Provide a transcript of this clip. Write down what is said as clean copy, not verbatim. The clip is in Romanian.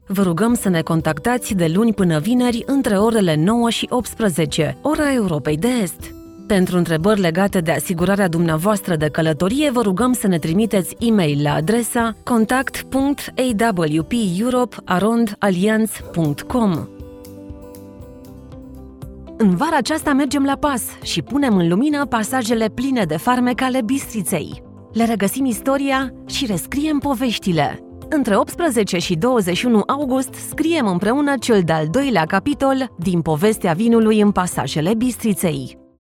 Vă rugăm să ne contactați de luni până vineri între orele 9 și 18, ora Europei de Est. Pentru întrebări legate de asigurarea dumneavoastră de călătorie, vă rugăm să ne trimiteți e-mail la adresa contact.awpeurope@allianz.com. În vara aceasta mergem la pas și punem în lumină pasajele pline de farmec ale Bistriței. Le regăsim istoria și rescriem poveștile. Între 18 și 21 august scriem împreună cel de-al doilea capitol din povestea vinului în pasajele Bistriței.